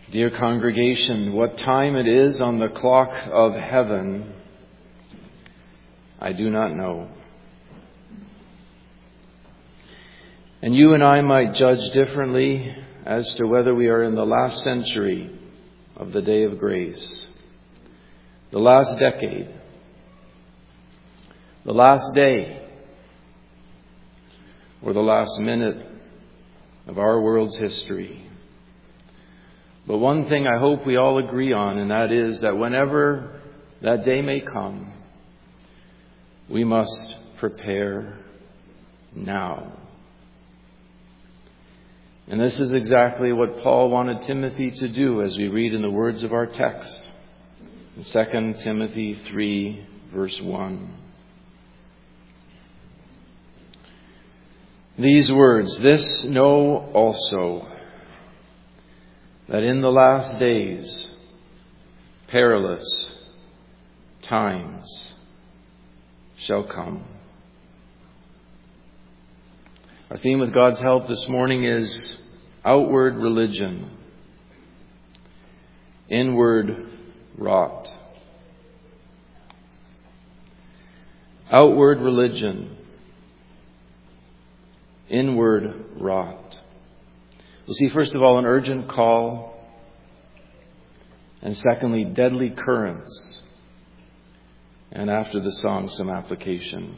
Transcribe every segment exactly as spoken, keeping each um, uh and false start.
Dear congregation, what time it is on the clock of heaven, I do not know. And you and I might judge differently as to whether we are in the last century of the day of grace, the last decade, the last day, or the last minute of our world's history. But one thing I hope we all agree on, and that is that whenever that day may come, we must prepare now. And this is exactly what Paul wanted Timothy to do, as we read in the words of our text in Second Timothy three, verse one. These words, "This know also, that in the last days perilous times shall come." Our theme with God's help this morning is outward religion, inward rot. Outward religion, inward rot. We'll see, first of all, an urgent call, and secondly, deadly currents, and after the song, some application.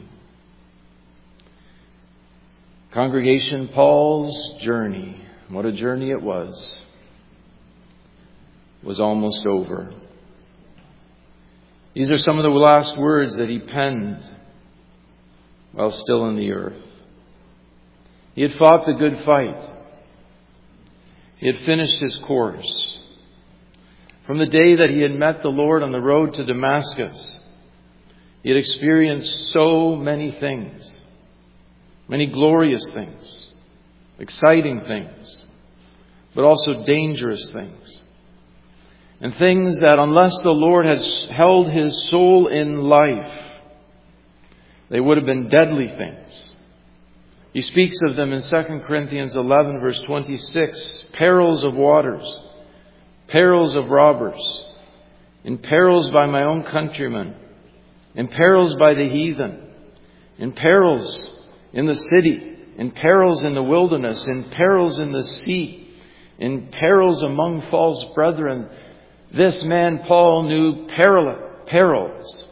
Congregation, Paul's journey, what a journey it was, was almost over. These are some of the last words that he penned while still in the earth. He had fought the good fight. He had finished his course. From the day that he had met the Lord on the road to Damascus, he had experienced so many things, many glorious things, exciting things, but also dangerous things. And things that, unless the Lord had held his soul in life, they would have been deadly things. He speaks of them in Second Corinthians eleven, verse twenty-six. Perils of waters, perils of robbers, in perils by my own countrymen, in perils by the heathen, in perils in the city, in perils in the wilderness, in perils in the sea, in perils among false brethren. This man Paul knew peril, perils.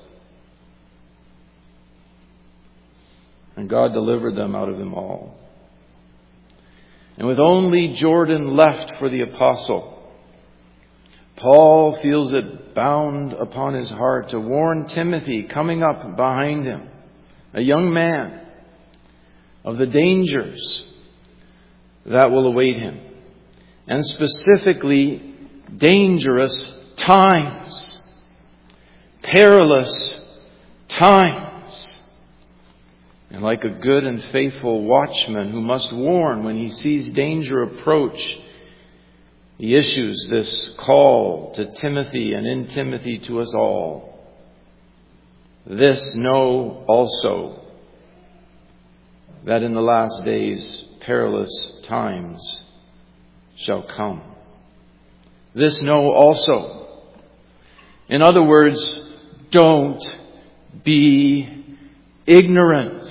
And God delivered them out of them all. And with only Jordan left for the apostle, Paul feels it bound upon his heart to warn Timothy, coming up behind him, a young man, of the dangers that will await him. And specifically, dangerous times, perilous times. And like a good and faithful watchman who must warn when he sees danger approach, he issues this call to Timothy and in Timothy to us all. This know also, that in the last days perilous times shall come. This know also. In other words, don't be ignorant.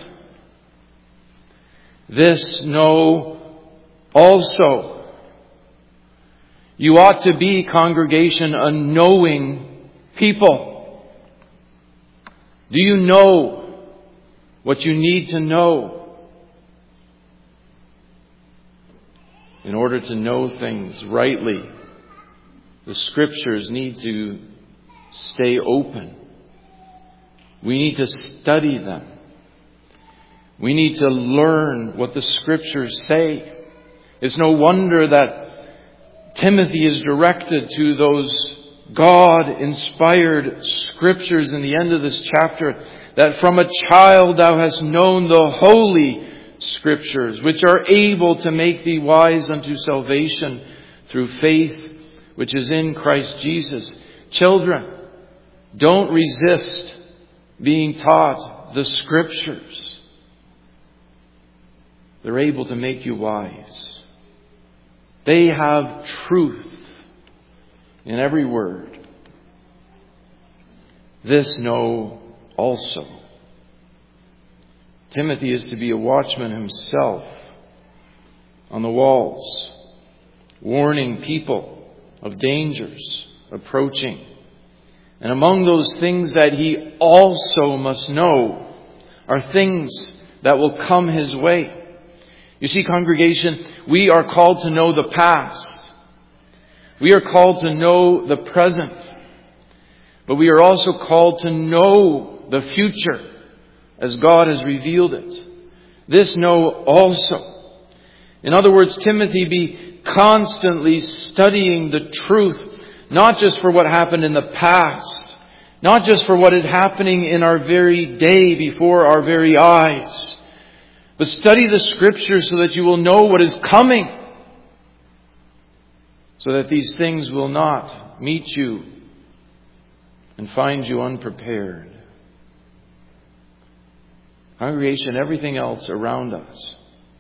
This know also. You ought to be, congregation, a knowing people. Do you know what you need to know? In order to know things rightly, the Scriptures need to stay open. We need to study them. We need to learn what the Scriptures say. It's no wonder that Timothy is directed to those God-inspired Scriptures in the end of this chapter, that from a child thou hast known the holy Scriptures, which are able to make thee wise unto salvation through faith which is in Christ Jesus. Children, don't resist being taught the Scriptures. They're able to make you wise. They have truth in every word. This know also. Timothy is to be a watchman himself on the walls, warning people of dangers approaching. And among those things that he also must know are things that will come his way. You see, congregation, we are called to know the past. We are called to know the present. But we are also called to know the future as God has revealed it. This know also. In other words, Timothy, be constantly studying the truth, not just for what happened in the past, not just for what is happening in our very day before our very eyes, but study the Scriptures so that you will know what is coming, so that these things will not meet you and find you unprepared. Congregation, everything else around us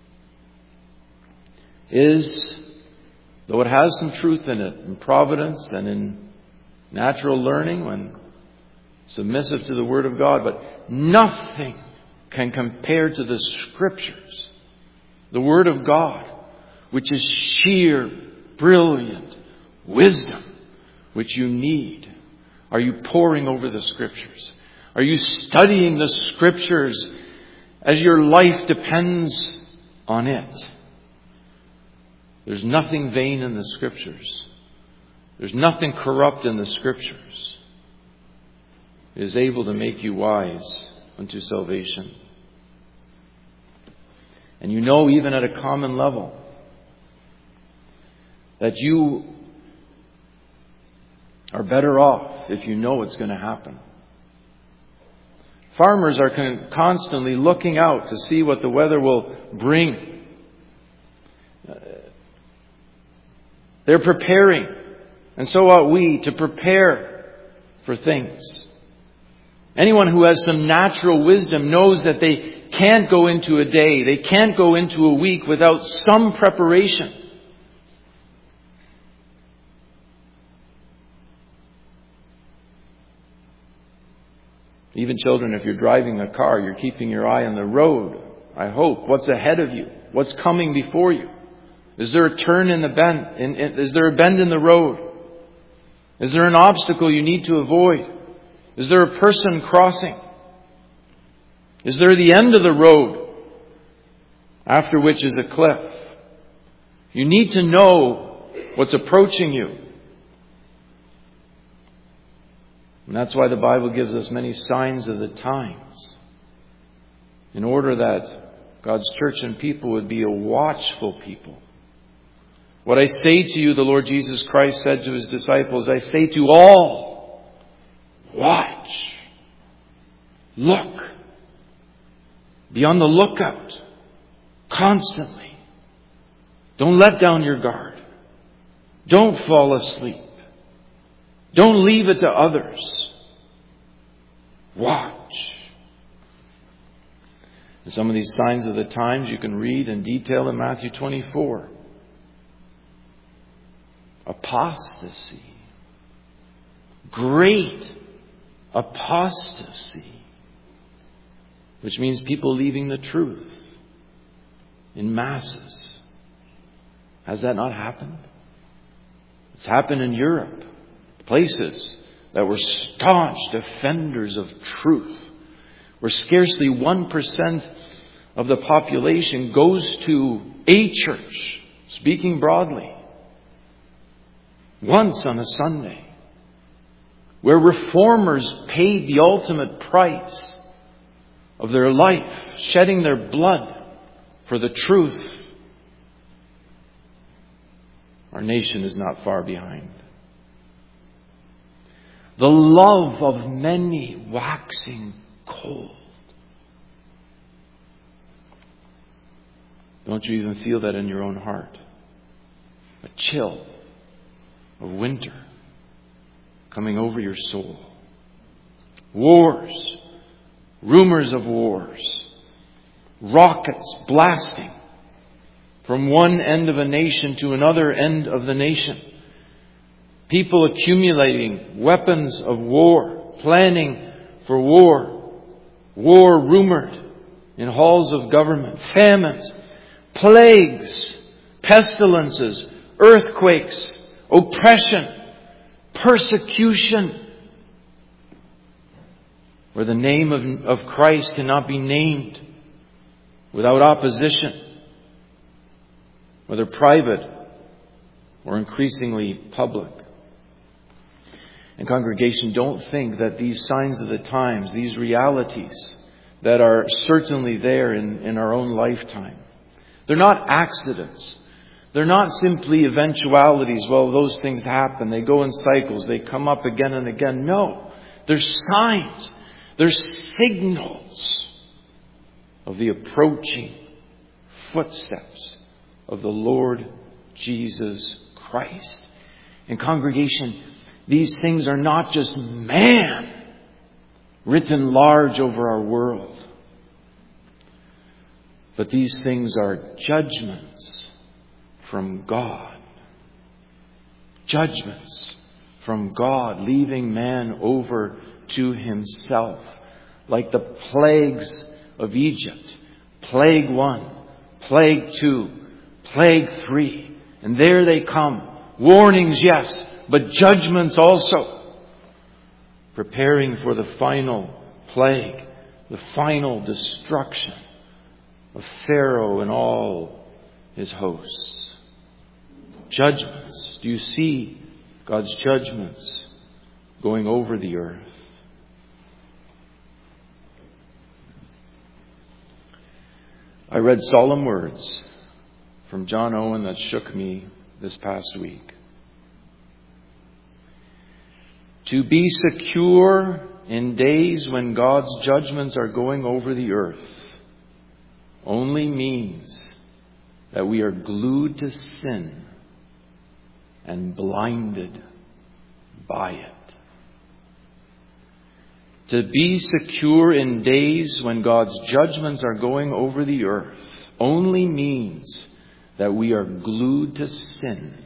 is, though it has some truth in it, in providence and in natural learning when submissive to the Word of God, but nothing can compare to the Scriptures, the Word of God, which is sheer, brilliant wisdom, which you need. Are you poring over the Scriptures? Are you studying the Scriptures as your life depends on it? There's nothing vain in the Scriptures. There's nothing corrupt in the Scriptures. It is able to make you wise unto salvation. And you know, even at a common level, that you are better off if you know what's going to happen. Farmers are con- constantly looking out to see what the weather will bring. Uh, they're preparing, and so ought we, to prepare for things. Anyone who has some natural wisdom knows that they can't go into a day, they can't go into a week without some preparation. Even children, if you're driving a car, you're keeping your eye on the road. I hope. What's ahead of you? What's coming before you? Is there a turn in the bend? In, in, is there a bend in the road? Is there an obstacle you need to avoid? Is there a person crossing? Is there the end of the road, after which is a cliff? You need to know what's approaching you. And that's why the Bible gives us many signs of the times, in order that God's church and people would be a watchful people. What I say to you, the Lord Jesus Christ said to His disciples, I say to all, watch, look, be on the lookout constantly. Don't let down your guard. Don't fall asleep. Don't leave it to others. Watch. And some of these signs of the times you can read in detail in Matthew twenty-four. Apostasy. Great apostasy. Which means people leaving the truth in masses. Has that not happened? It's happened in Europe. Places that were staunch defenders of truth, where scarcely one percent of the population goes to a church, speaking broadly, once on a Sunday, where reformers paid the ultimate price of their life, shedding their blood for the truth. Our nation is not far behind. The love of many waxing cold. Don't you even feel that in your own heart? A chill of winter coming over your soul. Wars, rumors of wars, rockets blasting from one end of a nation to another end of the nation. People accumulating weapons of war, planning for war, war rumored in halls of government, famines, plagues, pestilences, earthquakes, oppression, persecution, where the name of, of Christ cannot be named without opposition, whether private or increasingly public. And congregation, don't think that these signs of the times, these realities that are certainly there in, in our own lifetime, they're not accidents. They're not simply eventualities. Well, those things happen. They go in cycles. They come up again and again. No, they're signs. They're signals of the approaching footsteps of the Lord Jesus Christ. And congregation, these things are not just man written large over our world, but these things are judgments from God. Judgments from God, leaving man over to himself. Like the plagues of Egypt. Plague one, plague two, plague three. And there they come. Warnings, yes, but judgments also. Preparing for the final plague, the final destruction of Pharaoh and all his hosts. Judgments. Do you see God's judgments going over the earth? I read solemn words from John Owen that shook me this past week. To be secure in days when God's judgments are going over the earth only means that we are glued to sin and blinded by it. To be secure in days when God's judgments are going over the earth only means that we are glued to sin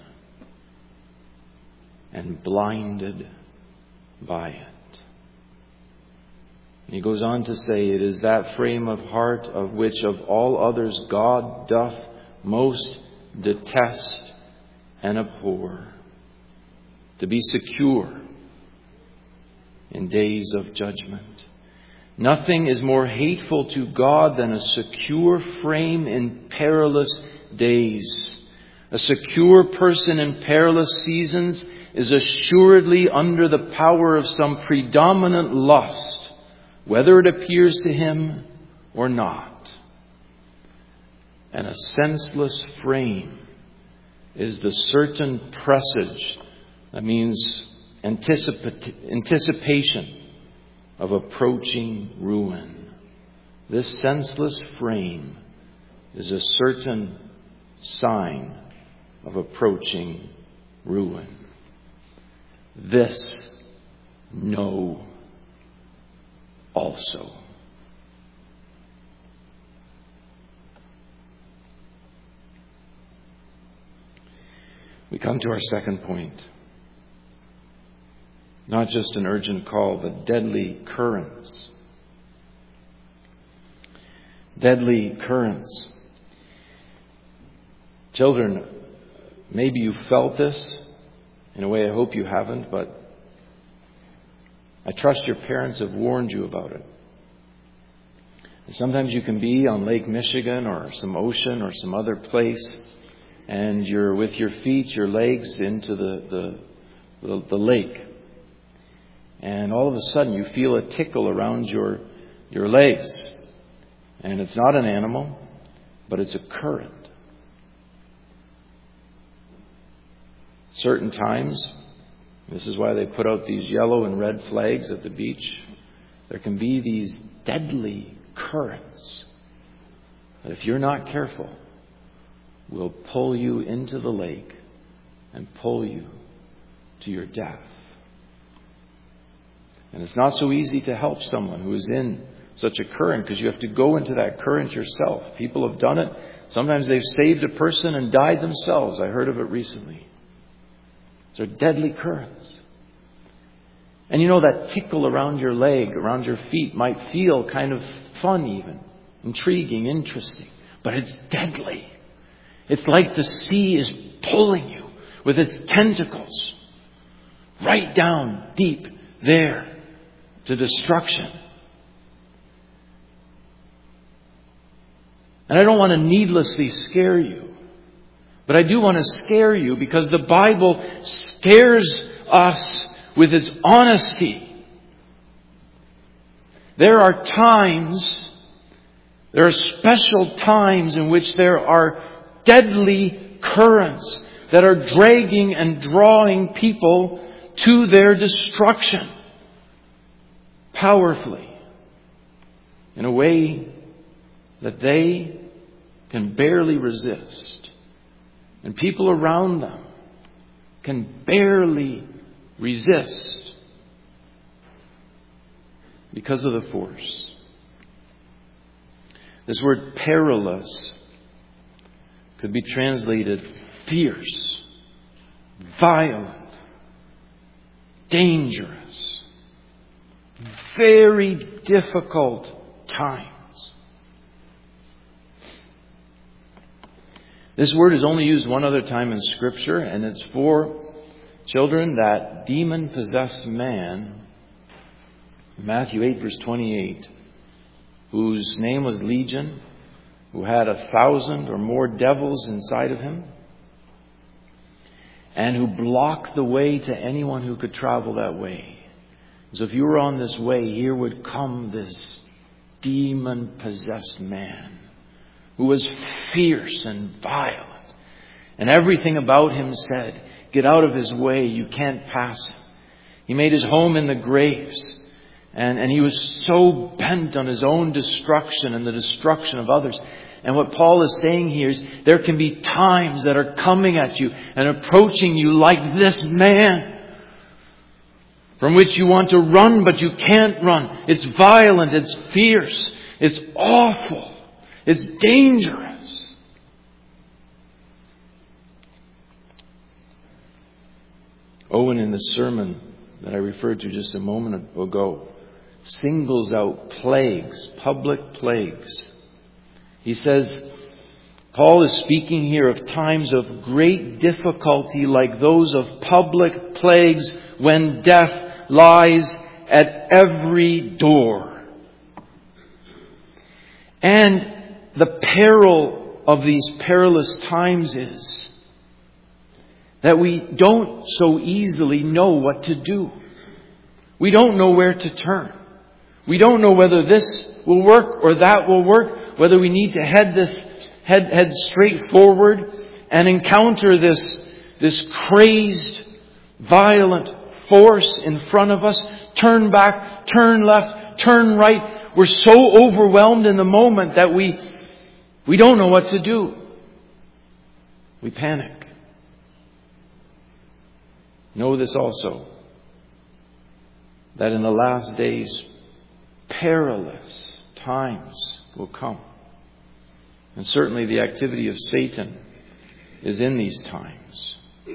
and blinded by it. And he goes on to say, it is that frame of heart of which of all others God doth most detest and abhor. To be secure in days of judgment. Nothing is more hateful to God than a secure frame in perilous days. A secure person in perilous seasons is assuredly under the power of some predominant lust, whether it appears to him or not. And a senseless frame is the certain presage, that means Anticip- anticipation of approaching ruin. This senseless frame is a certain sign of approaching ruin. This know also. We come to our second point. Not just an urgent call, but deadly currents. Deadly currents. Children, maybe you felt this. In a way, I hope you haven't, but I trust your parents have warned you about it. And sometimes you can be on Lake Michigan or some ocean or some other place, and you're with your feet, your legs into the, the, the, the lake. And all of a sudden you feel a tickle around your, your legs. And it's not an animal, but it's a current. Certain times, this is why they put out these yellow and red flags at the beach, there can be these deadly currents that if you're not careful, will pull you into the lake and pull you to your death. And it's not so easy to help someone who is in such a current because you have to go into that current yourself. People have done it. Sometimes they've saved a person and died themselves. I heard of it recently. These are deadly currents. And you know, that tickle around your leg, around your feet might feel kind of fun even, intriguing, interesting. But it's deadly. It's like the sea is pulling you with its tentacles right down deep there to destruction. And I don't want to needlessly scare you, but I do want to scare you because the Bible scares us with its honesty. There are times, there are special times in which there are deadly currents that are dragging and drawing people to their destruction powerfully in a way that they can barely resist. And people around them can barely resist because of the force. This word perilous could be translated fierce, violent, dangerous, very difficult times. This word is only used one other time in Scripture, and it's for children, that demon-possessed man, Matthew eight, verse twenty-eight, whose name was Legion, who had a thousand or more devils inside of him, and who blocked the way to anyone who could travel that way. So if you were on this way, here would come this demon-possessed man who was fierce and violent. And everything about him said, get out of his way, you can't pass him. He made his home in the graves. And, and he was so bent on his own destruction and the destruction of others. And what Paul is saying here is there can be times that are coming at you and approaching you like this man, from which you want to run, but you can't run. It's violent. It's fierce. It's awful. It's dangerous. Owen, in the sermon that I referred to just a moment ago, singles out plagues, public plagues. He says, Paul is speaking here of times of great difficulty like those of public plagues when death lies at every door. And the peril of these perilous times is that we don't so easily know what to do. We don't know where to turn. We don't know whether this will work or that will work, whether we need to head this head head straight forward and encounter this this crazed, violent force in front of us, turn back, turn left, turn right. We're so overwhelmed in the moment that we we don't know what to do. We panic. Know this also, that in the last days, perilous times will come. And certainly the activity of Satan is in these times.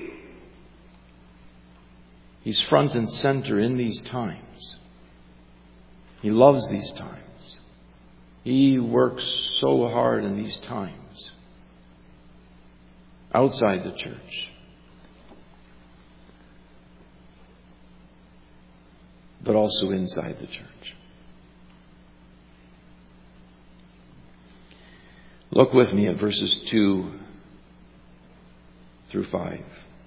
He's front and center in these times. He loves these times. He works so hard in these times outside the church. But also inside the church. Look with me at verses two through five.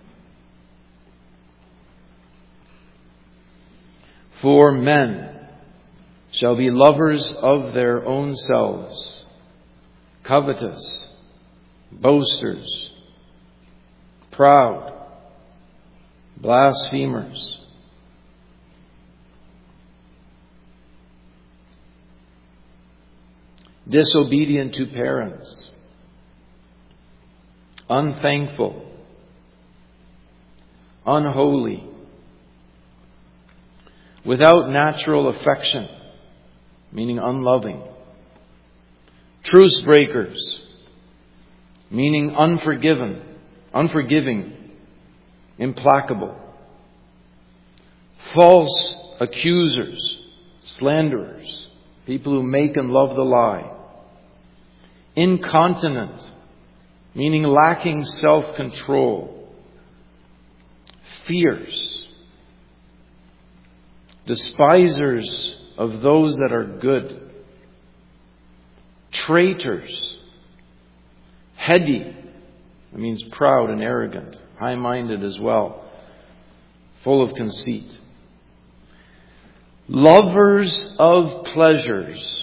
For men shall be lovers of their own selves, covetous, boasters, proud, blasphemers, disobedient to parents, unthankful, unholy, without natural affection, meaning unloving, truce breakers, meaning unforgiven, unforgiving, implacable, false accusers, slanderers, people who make and love the lie, incontinent, meaning lacking self-control, fierce, despisers of those that are good, traitors, heady, that means proud and arrogant, high-minded as well, full of conceit, lovers of pleasures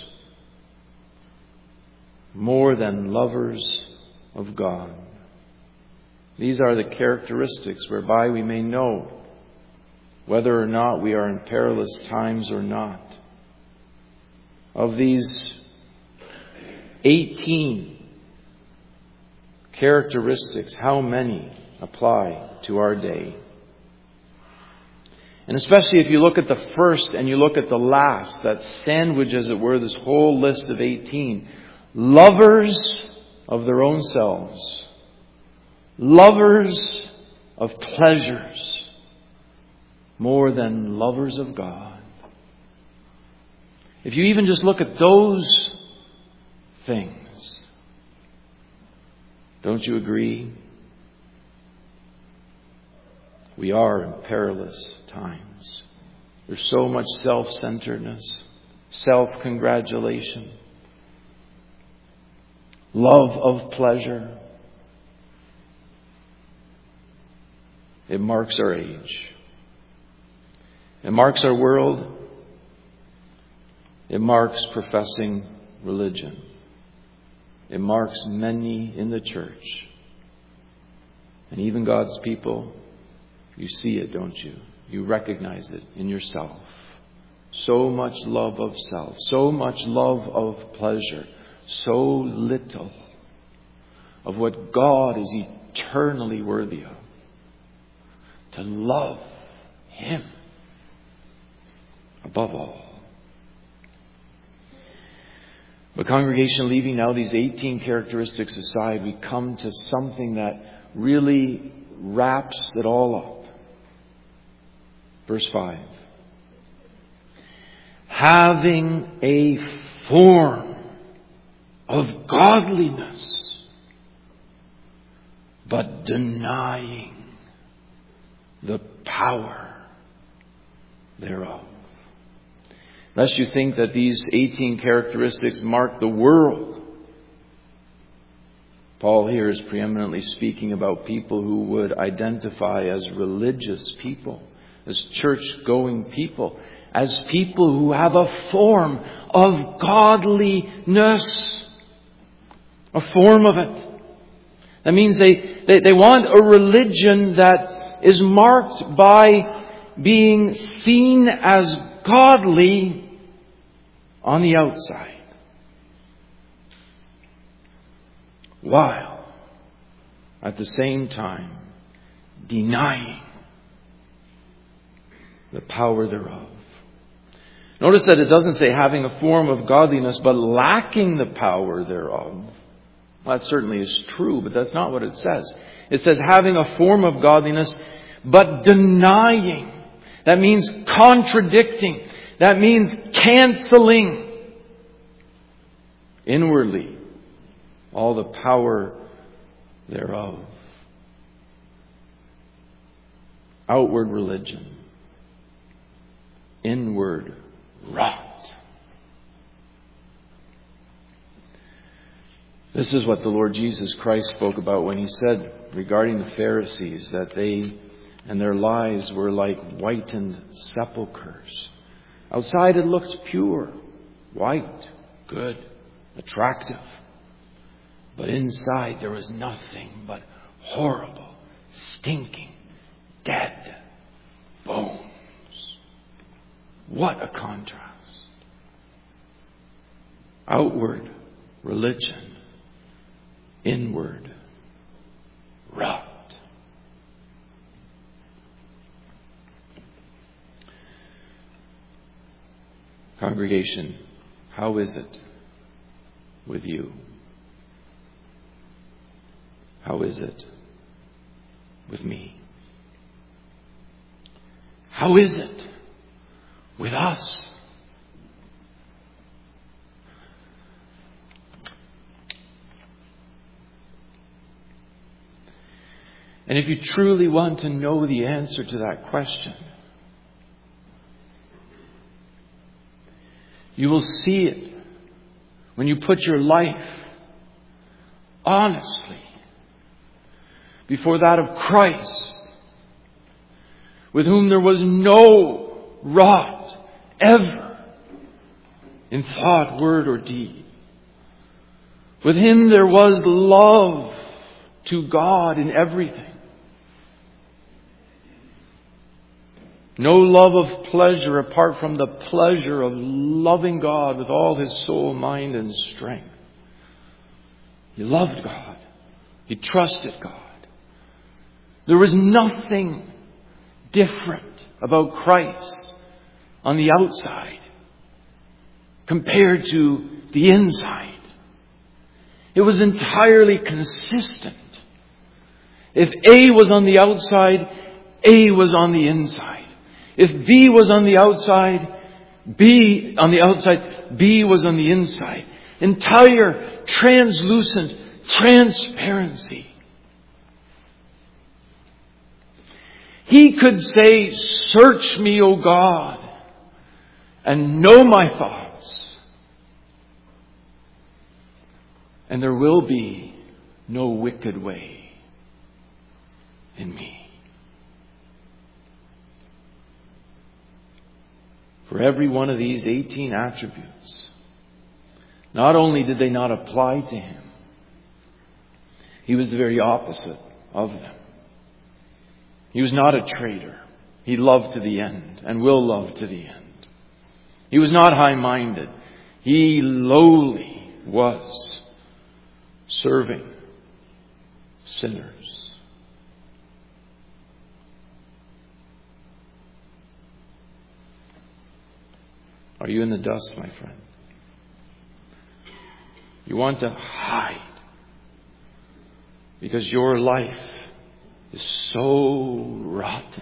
more than lovers of God. These are the characteristics whereby we may know whether or not we are in perilous times or not. Of these eighteen characteristics, how many apply to our day? And especially if you look at the first and you look at the last, that sandwich, as it were, this whole list of eighteen. Lovers of their own selves. Lovers of pleasures more than lovers of God. If you even just look at those things, don't you agree? We are in perilous times. There's so much self-centeredness, self-congratulation, love of pleasure. It marks our age. It marks our world. It marks professing religion. It marks many in the church. And even God's people, you see it, don't you? You recognize it in yourself. So much love of self, so much love of pleasure, so little of what God is eternally worthy of. To love Him above all. But congregation, leaving now these eighteen characteristics aside, we come to something that really wraps it all up. Verse five. Having a form of godliness, but denying the power thereof. Lest you think that these eighteen characteristics mark the world. Paul here is preeminently speaking about people who would identify as religious people, as church-going people, as people who have a form of godliness. A form of it. That means they, they, they want a religion that is marked by being seen as godly on the outside, while at the same time denying the power thereof. Notice that it doesn't say having a form of godliness but lacking the power thereof. Well, that certainly is true, but that's not what it says. It says having a form of godliness but denying. That means contradicting. That means canceling inwardly all the power thereof. Outward religion. Inward rot. This is what the Lord Jesus Christ spoke about when He said regarding the Pharisees that they and their lives were like whitened sepulchres. Outside it looked pure, white, good, attractive. But inside there was nothing but horrible, stinking, dead bones. What a contrast. Outward religion. Inward rot. Congregation, how is it with you? How is it with me? How is it with us? And if you truly want to know the answer to that question, you will see it when you put your life honestly before that of Christ, with whom there was no rot ever in thought, word, or deed. With Him there was love to God in everything. No love of pleasure apart from the pleasure of loving God with all his soul, mind, and strength. He loved God. He trusted God. There was nothing different about Christ on the outside compared to the inside. It was entirely consistent. If A was on the outside, A was on the inside. If B was on the outside, B on the outside, B was on the inside. Entire translucent transparency. He could say, "Search me, O God, and know my thoughts. And there will be no wicked way in me." For every one of these eighteen attributes, not only did they not apply to him, he was the very opposite of them. He was not a traitor. He loved to the end and will love to the end. He was not high-minded. He lowly was, serving sinners. Are you in the dust, my friend? You want to hide because your life is so rotten,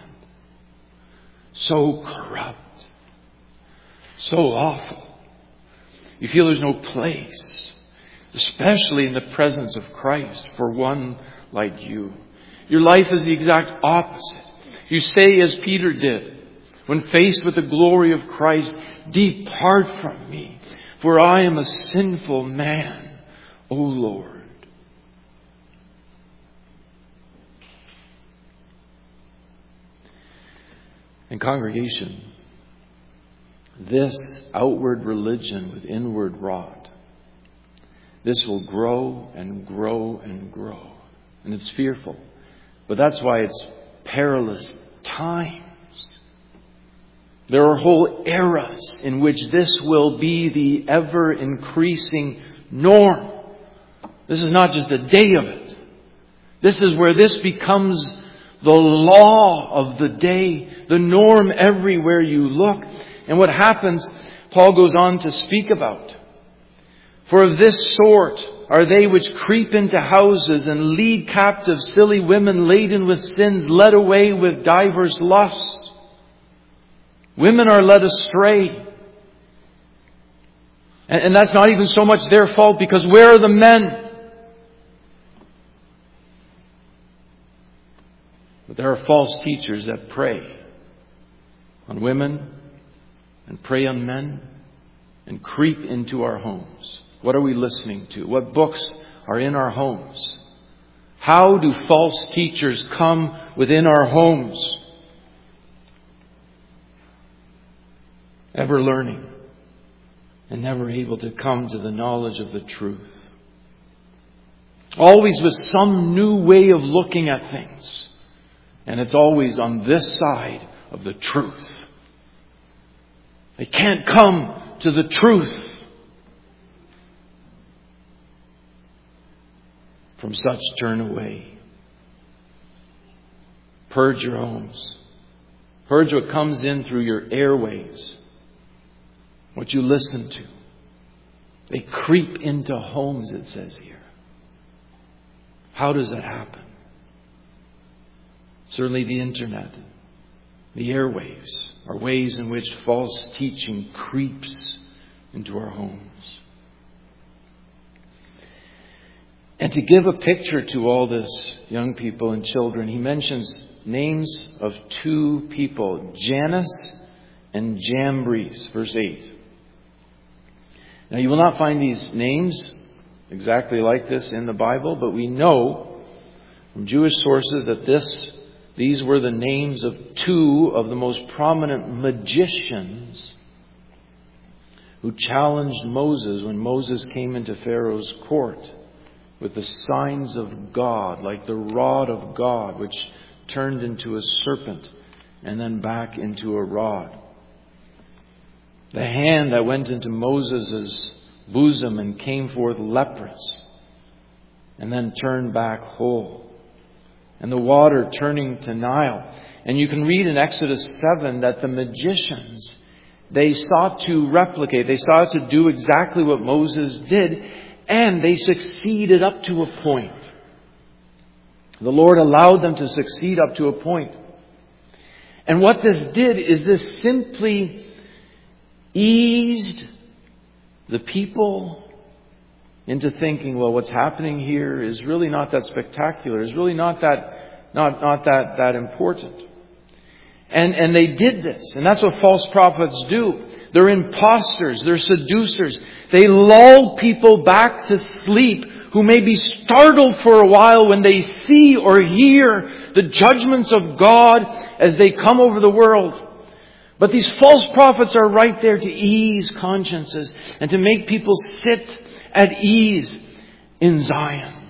so corrupt, so awful. You feel there's no place, especially in the presence of Christ, for one like you. Your life is the exact opposite. You say, as Peter did, when faced with the glory of Christ, "Depart from me, for I am a sinful man, O Lord." And congregation, this outward religion with inward rot, this will grow and grow and grow. And it's fearful. But that's why it's perilous times. There are whole eras in which this will be the ever-increasing norm. This is not just a day of it. This is where this becomes the law of the day, the norm everywhere you look. And what happens, Paul goes on to speak about. "For of this sort are they which creep into houses and lead captive silly women laden with sins, led away with divers lusts." Women are led astray. And, and that's not even so much their fault, because where are the men? But there are false teachers that prey on women and prey on men and creep into our homes. What are we listening to? What books are in our homes? How do false teachers come within our homes? Ever learning and never able to come to the knowledge of the truth. Always with some new way of looking at things. And it's always on this side of the truth. They can't come to the truth. From such turn away. Purge your homes. Purge what comes in through your airwaves. What you listen to. They creep into homes, it says here. How does that happen? Certainly the internet The airwaves are ways in which false teaching creeps into our homes. And to give a picture to all this, young people and children, he mentions names of two people, Jannes and Jambres, verse eight. Now you will not find these names exactly like this in the Bible, but we know from Jewish sources that this, these were the names of two of the most prominent magicians who challenged Moses when Moses came into Pharaoh's court with the signs of God, like the rod of God, which turned into a serpent and then back into a rod. The hand that went into Moses' bosom and came forth leprous and then turned back whole. And the water turning to Nile. And you can read in Exodus seven that the magicians, they sought to replicate, they sought to do exactly what Moses did, and they succeeded up to a point. The Lord allowed them to succeed up to a point. And what this did is this simply eased the people into thinking, well, what's happening here is really not that spectacular. It's really not that, not, not that, that important. And, and they did this. And that's what false prophets do. They're imposters. They're seducers. They lull people back to sleep who may be startled for a while when they see or hear the judgments of God as they come over the world. But these false prophets are right there to ease consciences and to make people sit at ease in Zion.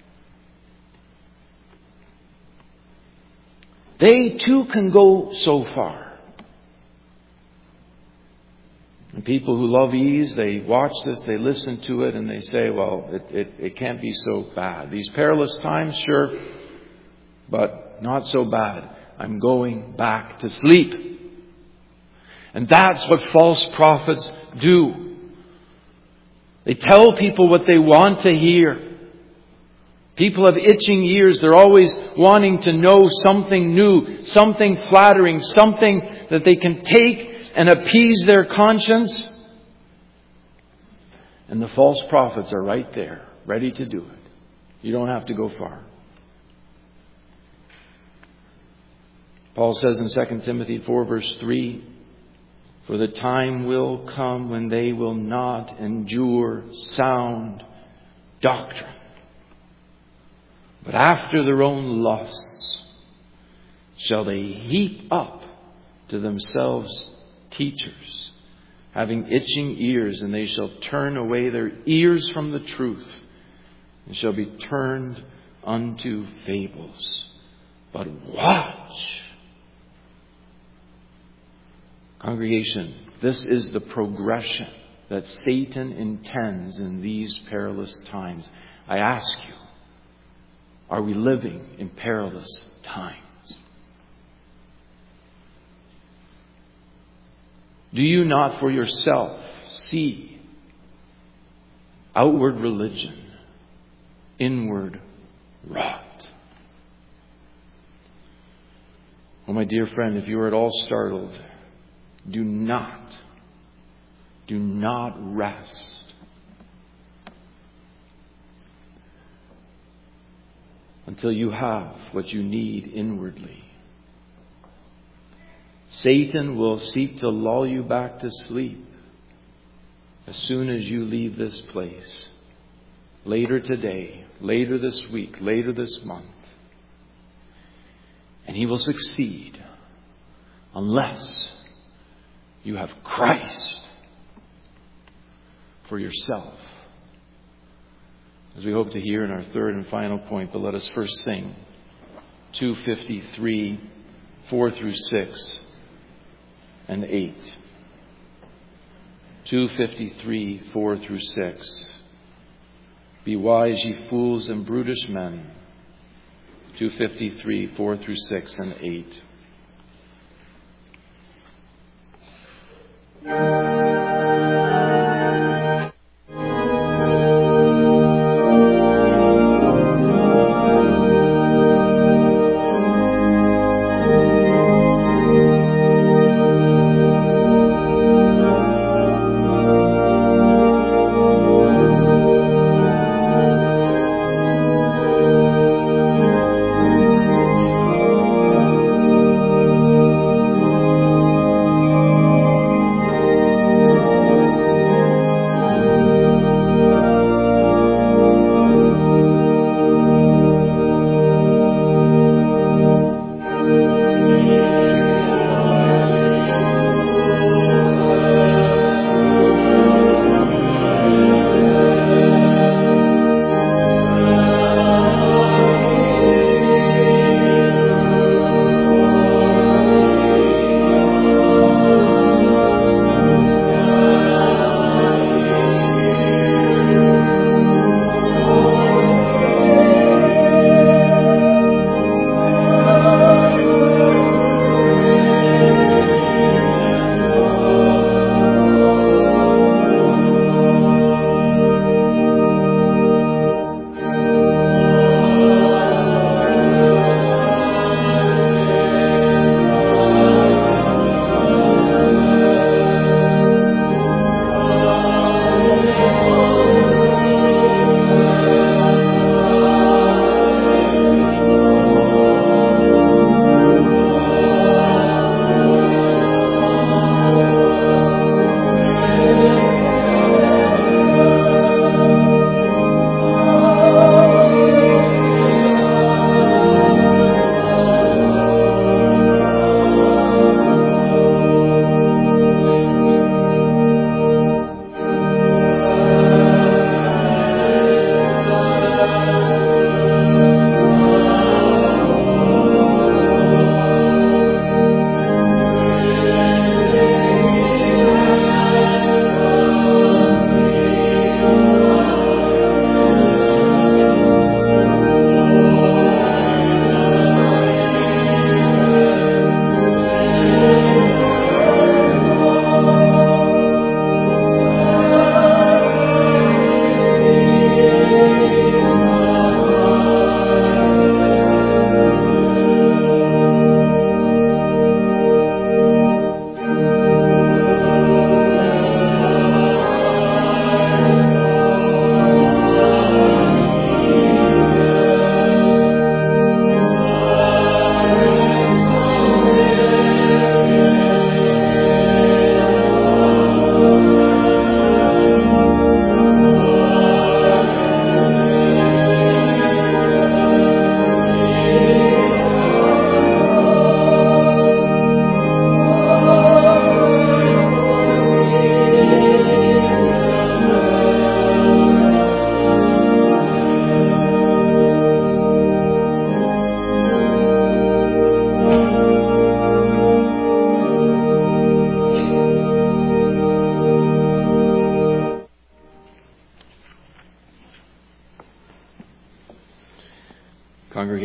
They too can go so far. And people who love ease, they watch this, they listen to it, and they say, well, it, it, it can't be so bad. These perilous times, sure, but not so bad. I'm going back to sleep. And that's what false prophets do. They tell people what they want to hear. People have itching ears. They're always wanting to know something new, something flattering, something that they can take and appease their conscience. And the false prophets are right there, ready to do it. You don't have to go far. Paul says in Second Timothy four verse three, for the time will come when they will not endure sound doctrine, but after their own lusts shall they heap up to themselves teachers, having itching ears, and they shall turn away their ears from the truth, and shall be turned unto fables. But watch. Congregation, this is the progression that Satan intends in these perilous times. I ask you, are we living in perilous times? Do you not for yourself see outward religion, inward rot? Oh, my dear friend, if you are at all startled, do not, do not rest until you have what you need inwardly. Satan will seek to lull you back to sleep as soon as you leave this place. Later today, later this week, later this month. And he will succeed unless you have Christ for yourself. As we hope to hear in our third and final point, but let us first sing two fifty-three, four through six and eight. two fifty-three, four through six. Be wise, ye fools and brutish men. two fifty-three, four through six and eight.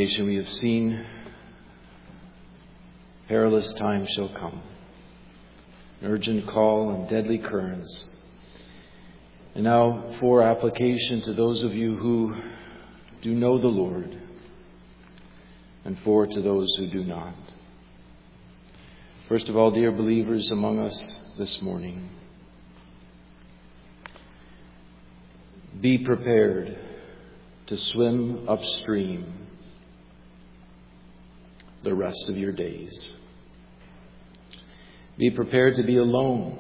application we have seen, perilous times shall come, an urgent call and deadly currents. And now for application to those of you who do know the Lord, and for to those who do not. First of all, dear believers among us this morning, be prepared to swim upstream the rest of your days. Be prepared to be alone,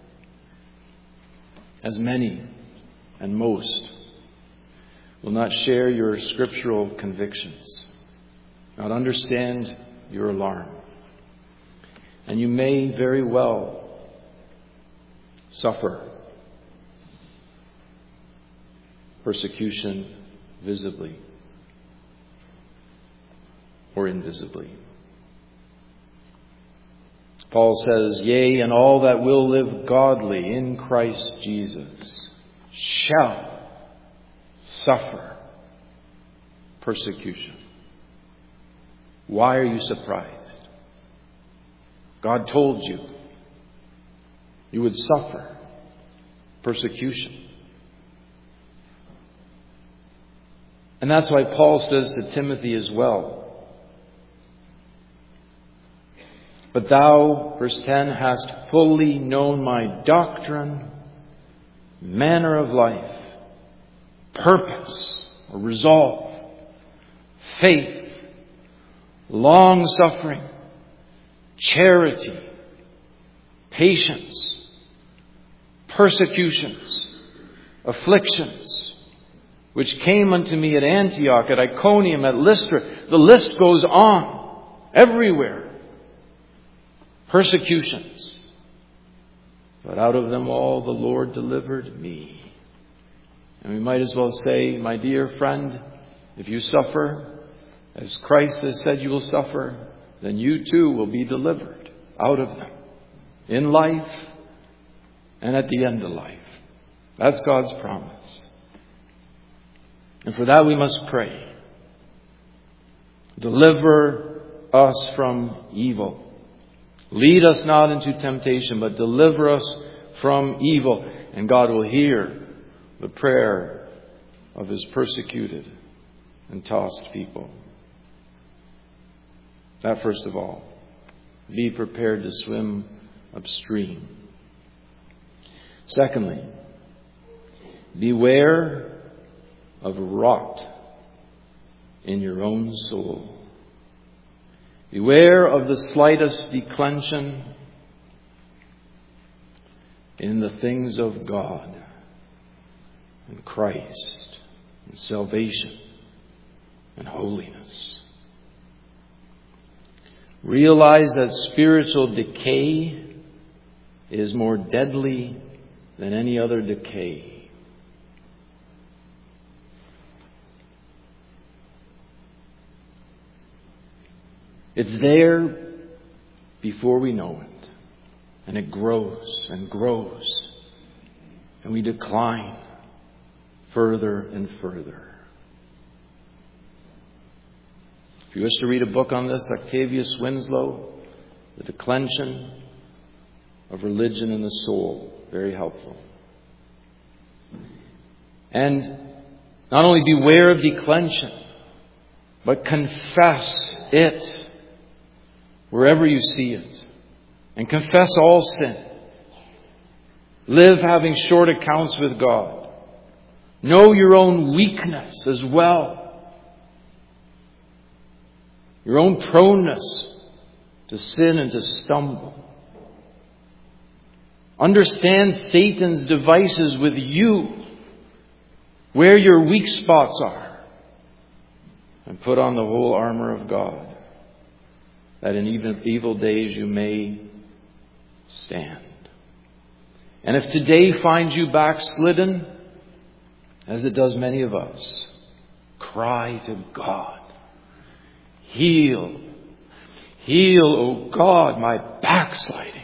as many and most will not share your scriptural convictions, not understand your alarm. And you may very well suffer persecution visibly or invisibly. Paul says, yea, and all that will live godly in Christ Jesus shall suffer persecution. Why are you surprised? God told you you would suffer persecution. And that's why Paul says to Timothy as well, but thou, verse ten, hast fully known my doctrine, manner of life, purpose, or resolve, faith, long-suffering, charity, patience, persecutions, afflictions, which came unto me at Antioch, at Iconium, at Lystra. The list goes on everywhere. Persecutions. But out of them all the Lord delivered me. And we might as well say, my dear friend, if you suffer as Christ has said you will suffer, then you too will be delivered out of them in life and at the end of life. That's God's promise. And for that we must pray. Deliver us from evil. Lead us not into temptation, but deliver us from evil. And God will hear the prayer of His persecuted and tossed people. That first of all. Be prepared to swim upstream. Secondly, beware of rot in your own soul. Beware of the slightest declension in the things of God and Christ and salvation and holiness. Realize that spiritual decay is more deadly than any other decay. It's there before we know it. And it grows and grows. And we decline further and further. If you wish to read a book on this, Octavius Winslow, The Declension of Religion in the Soul. Very helpful. And not only beware of declension, but confess it wherever you see it. And confess all sin. Live having short accounts with God. Know your own weakness as well. Your own proneness to sin and to stumble. Understand Satan's devices with you. Where your weak spots are. And put on the whole armor of God, that in even evil days you may stand. And if today finds you backslidden, as it does many of us, cry to God. Heal. Heal, O God, my backslidings.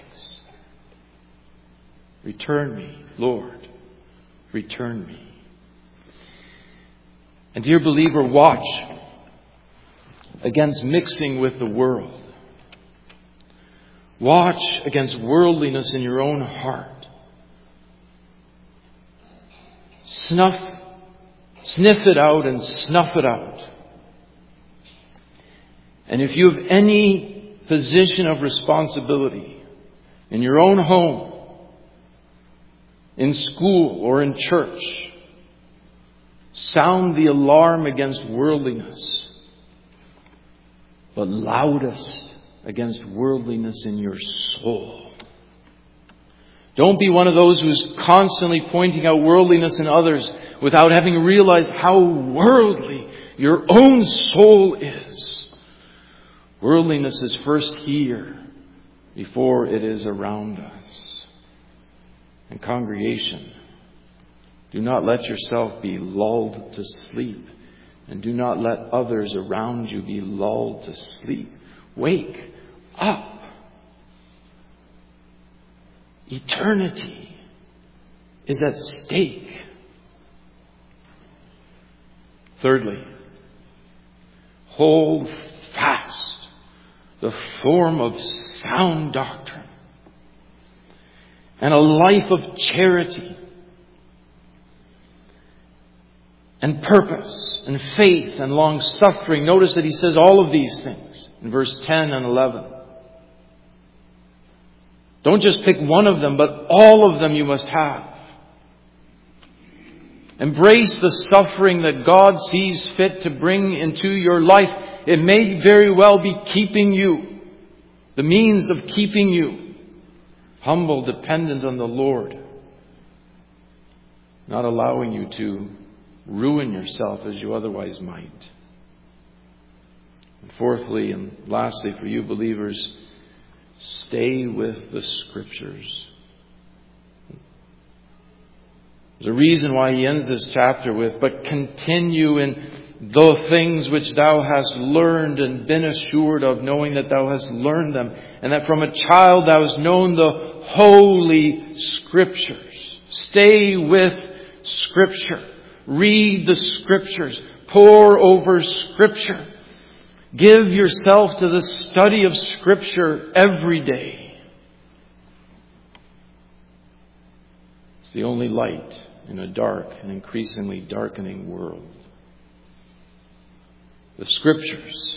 Return me, Lord. Return me. And dear believer, watch. against mixing with the world. Watch against worldliness in your own heart. Snuff, sniff it out and snuff it out. And if you have any position of responsibility in your own home, in school, or in church, sound the alarm against worldliness, but loudest against worldliness in your soul. Don't be one of those who's constantly pointing out worldliness in others without having realized how worldly your own soul is. Worldliness is first here before it is around us. And congregation, do not let yourself be lulled to sleep, and do not let others around you be lulled to sleep. Wake up. Eternity is at stake. Thirdly, hold fast the form of sound doctrine and a life of charity and purpose and faith and long suffering. Notice that he says all of these things in verse ten and eleven. Don't just pick one of them, but all of them you must have. Embrace the suffering that God sees fit to bring into your life. It may very well be keeping you, the means of keeping you humble, dependent on the Lord, not allowing you to ruin yourself as you otherwise might. And fourthly and lastly, for you believers, stay with the Scriptures. There's a reason why he ends this chapter with, but continue in the things which thou hast learned and been assured of, knowing that thou hast learned them, and that from a child thou hast known the Holy Scriptures. Stay with Scripture. Read the Scriptures. Pore over Scripture. Give yourself to the study of Scripture every day. It's the only light in a dark and increasingly darkening world. The Scriptures,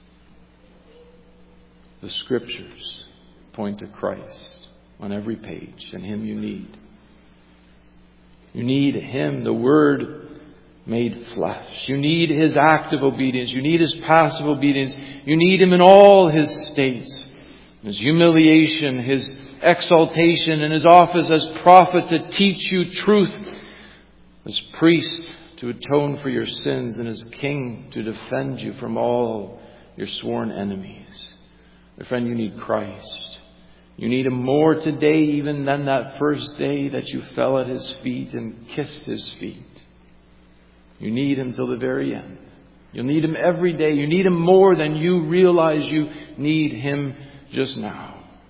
the Scriptures point to Christ on every page, and Him you need. You need Him, the Word made flesh. You need His active obedience. You need His passive obedience. You need Him in all His states. His humiliation, His exaltation, and His office as prophet to teach you truth, as priest to atone for your sins, and as king to defend you from all your sworn enemies. My friend, you need Christ. You need Him more today even than that first day that you fell at His feet and kissed His feet. You need Him till the very end. You'll need Him every day. You need Him more than you realize you need Him just now.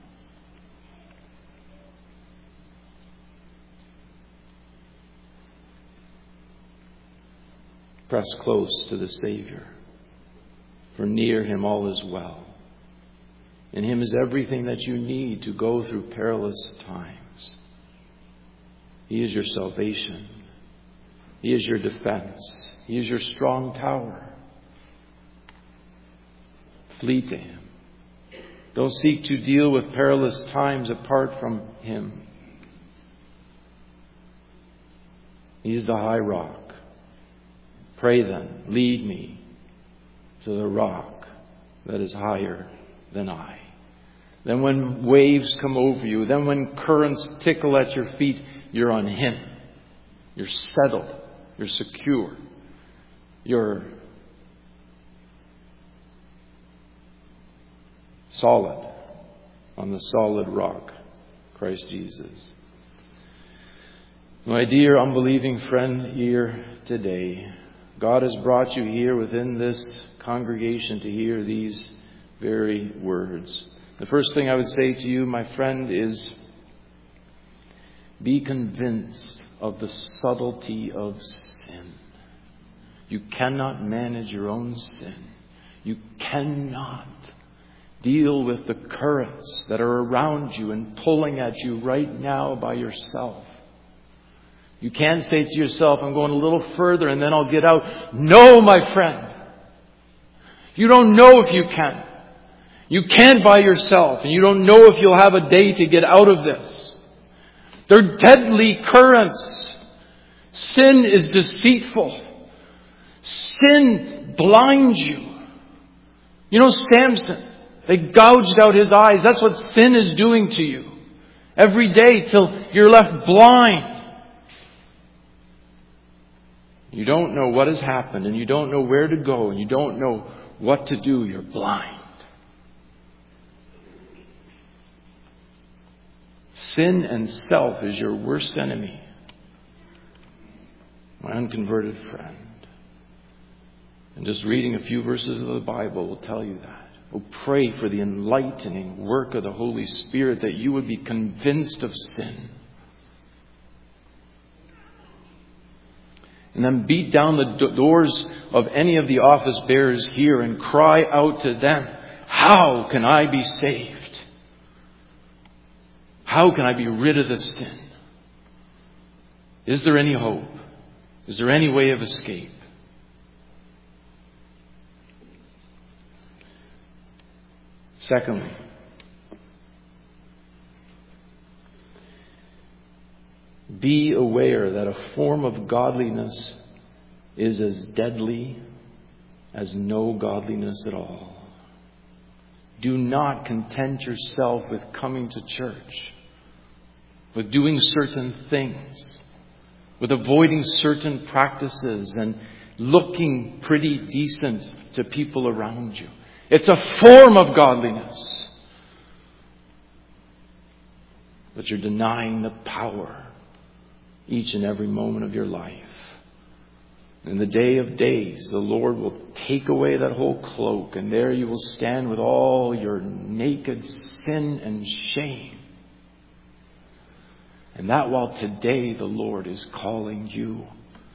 Press close to the Savior, for near Him all is well. In Him is everything that you need to go through perilous times. He is your salvation. He is your defense. He is your strong tower. Flee to Him. Don't seek to deal with perilous times apart from Him. He is the high rock. Pray then, lead me to the rock that is higher than I. Then when waves come over you, then when currents tickle at your feet, you're on Him. You're settled. You're secure. You're solid on the solid rock, Christ Jesus. My dear unbelieving friend here today, God has brought you here within this congregation to hear these very words. The first thing I would say to you, my friend, is be convinced of the subtlety of sin. You cannot manage your own sin. You cannot deal with the currents that are around you and pulling at you right now by yourself. You can't say to yourself, I'm going a little further and then I'll get out. No, my friend. You don't know if you can. You can't by yourself, and you don't know if you'll have a day to get out of this. They're deadly currents. Sin is deceitful. Sin blinds you. You know Samson, they gouged out his eyes. That's what sin is doing to you. Every day till you're left blind. You don't know what has happened, and you don't know where to go, and you don't know what to do. You're blind. Sin and self is your worst enemy, my unconverted friend. And just reading a few verses of the Bible will tell you that. Oh, pray for the enlightening work of the Holy Spirit that you would be convinced of sin. And then beat down the do- doors of any of the office bearers here and cry out to them, how can I be saved? How can I be rid of this sin? Is there any hope? Is there any way of escape? Secondly, be aware that a form of godliness is as deadly as no godliness at all. Do not content yourself with coming to church, with doing certain things, with avoiding certain practices and looking pretty decent to people around you. It's a form of godliness. But you're denying the power each and every moment of your life. In the day of days, the Lord will take away that whole cloak, and there you will stand with all your naked sin and shame. And that while today the Lord is calling you.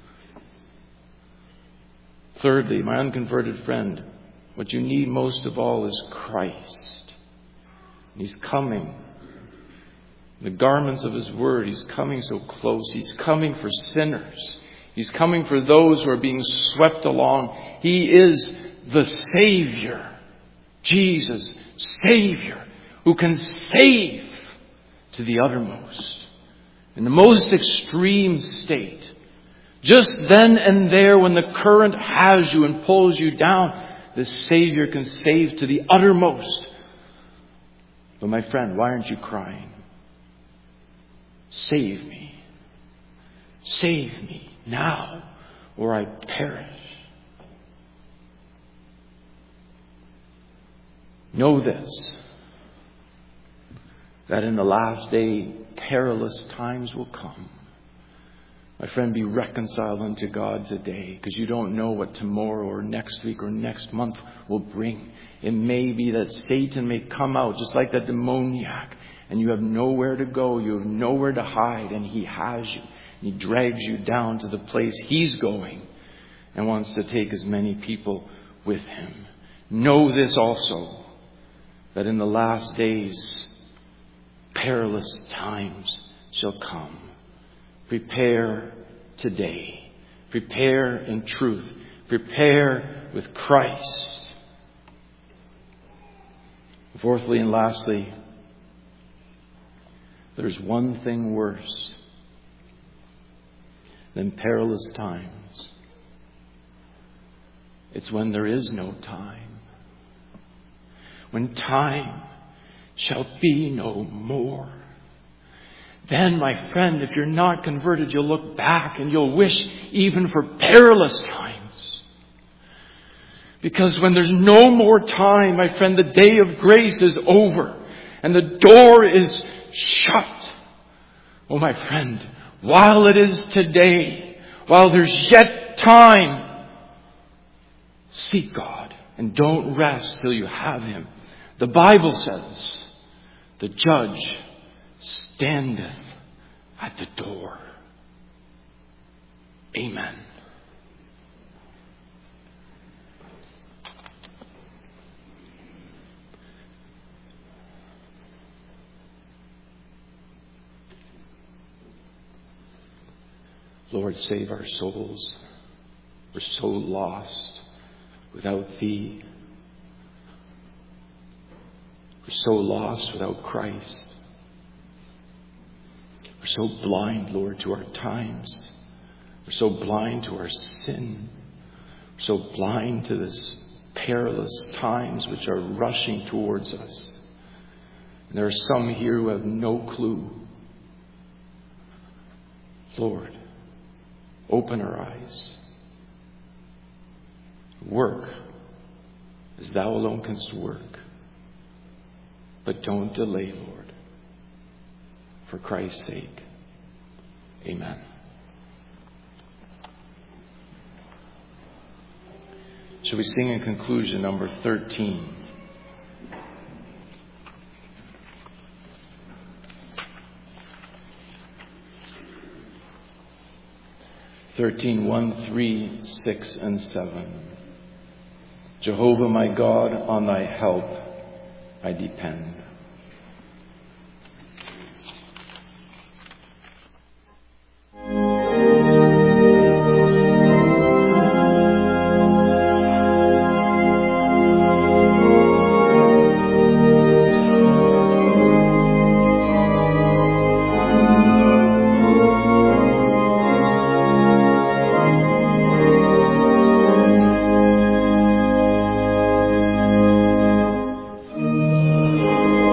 Thirdly, my unconverted friend, what you need most of all is Christ. He's coming. The garments of His Word, He's coming so close. He's coming for sinners. He's coming for those who are being swept along. He is the Savior. Jesus, Savior, who can save to the uttermost. In the most extreme state. Just then and there when the current has you and pulls you down, the Savior can save to the uttermost. But my friend, why aren't you crying? Save me. Save me now, or I perish. Know this, that in the last day, perilous times will come. My friend, be reconciled unto God today, because you don't know what tomorrow or next week or next month will bring. It may be that Satan may come out just like that demoniac, and you have nowhere to go, you have nowhere to hide, and he has you. He drags you down to the place he's going and wants to take as many people with him. Know this also, that in the last days, perilous times shall come. Prepare today. Prepare in truth. Prepare with Christ. Fourthly and lastly, there's one thing worse than perilous times. It's when there is no time. When time shall be no more. Then, my friend, if you're not converted, you'll look back and you'll wish even for perilous times. Because when there's no more time, my friend, the day of grace is over and the door is shut. Oh, my friend, while it is today, while there's yet time, seek God and don't rest till you have Him. The Bible says, the judge standeth at the door. Amen. Lord, save our souls. We're so lost without Thee. We're so lost without Christ. We're so blind, Lord, to our times. We're so blind to our sin. We're so blind to this perilous times which are rushing towards us. And there are some here who have no clue. Lord, open our eyes. Work as Thou alone canst work. But don't delay, Lord. For Christ's sake. Amen. Shall we sing in conclusion number thirteen? Thirteen, one, three, six, and seven. Jehovah my God, on Thy help I depend. Thank you.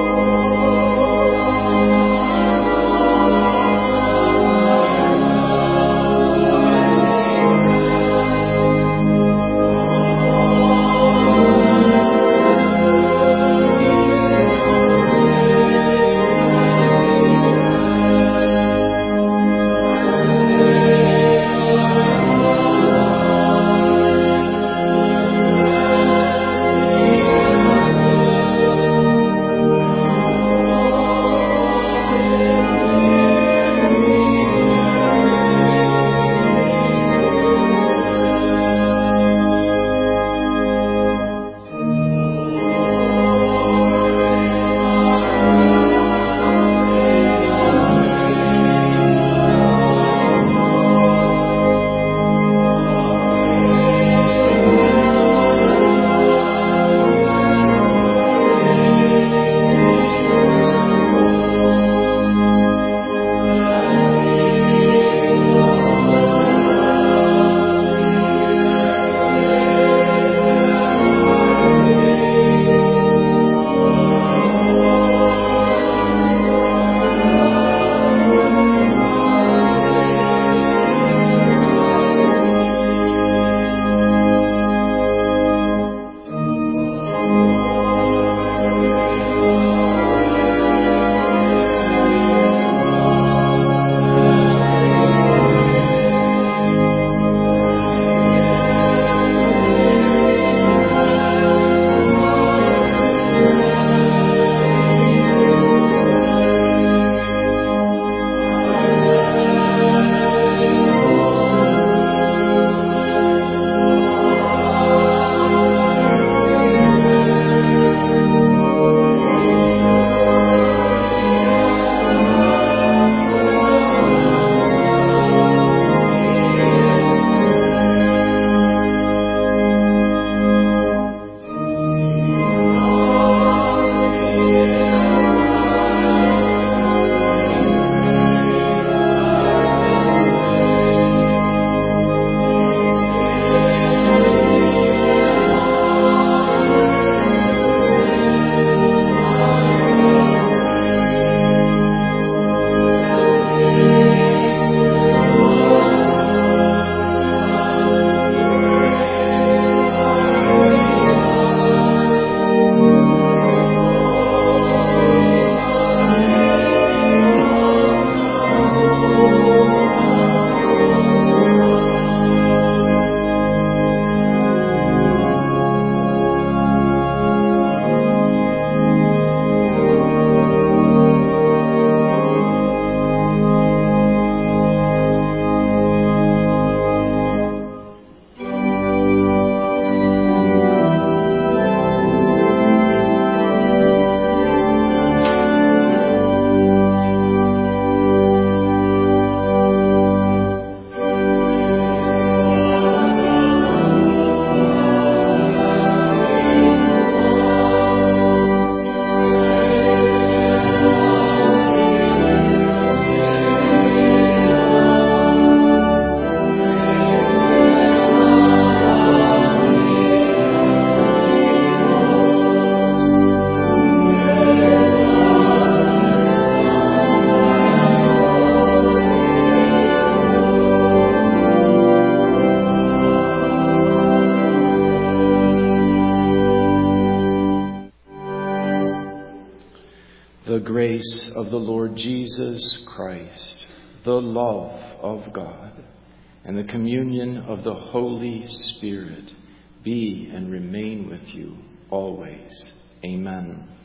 The grace of the Lord Jesus Christ, the love of God, and the communion of the Holy Spirit be and remain with you always. Amen.